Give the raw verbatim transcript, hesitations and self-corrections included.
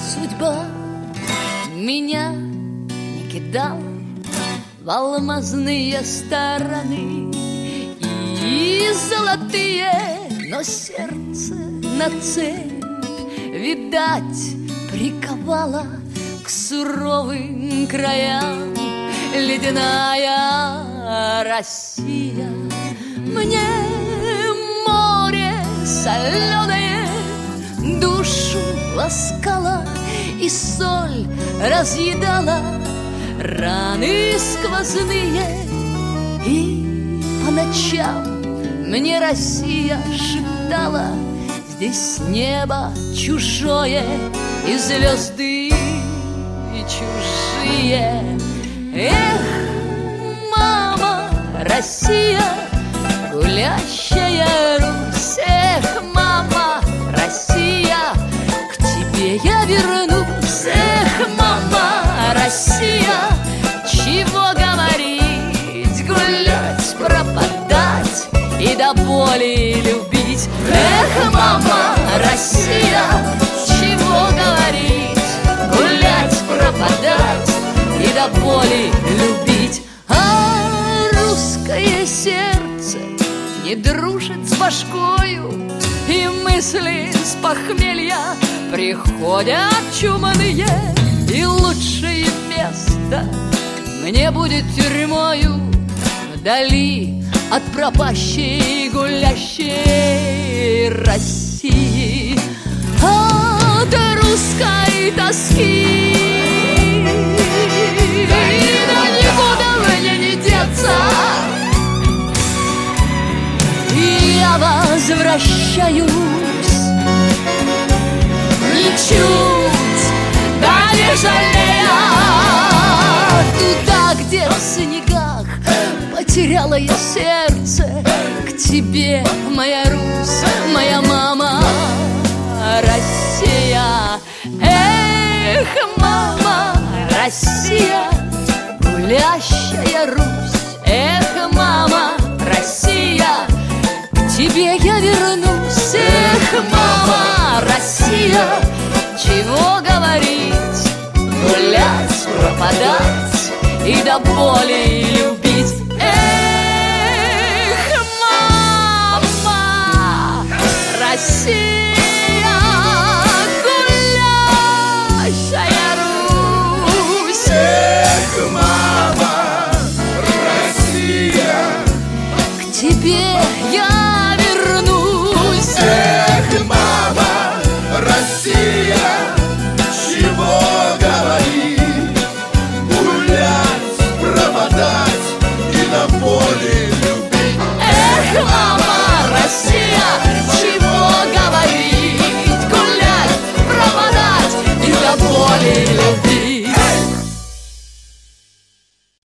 судьба меня не кидала в алмазные стороны и золотые, но сердце на цепь, видать, приковала к суровым краям. Ледяная Россия мне море соленое душу ласкала и соль разъедала раны сквозные. И по ночам мне Россия шептала: здесь небо чужое и звезды чужие. Эх, мама, Россия, гулящая Русь. Эх, мама, Россия, к тебе я вернусь. Эх, мама, Россия, чего говорить, гулять, пропадать и до боли любить. Эх, мама, Россия, чего говорить, гулять, пропадать и до боли любить. А русское сердце не дружит с башкою, и мысли с похмелья приходят чумные. И лучшее место мне будет тюрьмою вдали от пропащей гулящей России, от русской тоски. Да никуда мне не деться, я возвращаюсь, ничуть, да не жалея, туда, где в снегах потеряла я сердце. К тебе, моя Русь, моя мама, Россия. Эх, мама, Россия, гулящая Русь. Эх, мама, Россия, к тебе я вернусь. Эх, мама, Россия, чего говорить, гулять, пропадать и до боли любить. Эх, мама, Россия, гулящая Русь. Эх, мама, Россия, к тебе я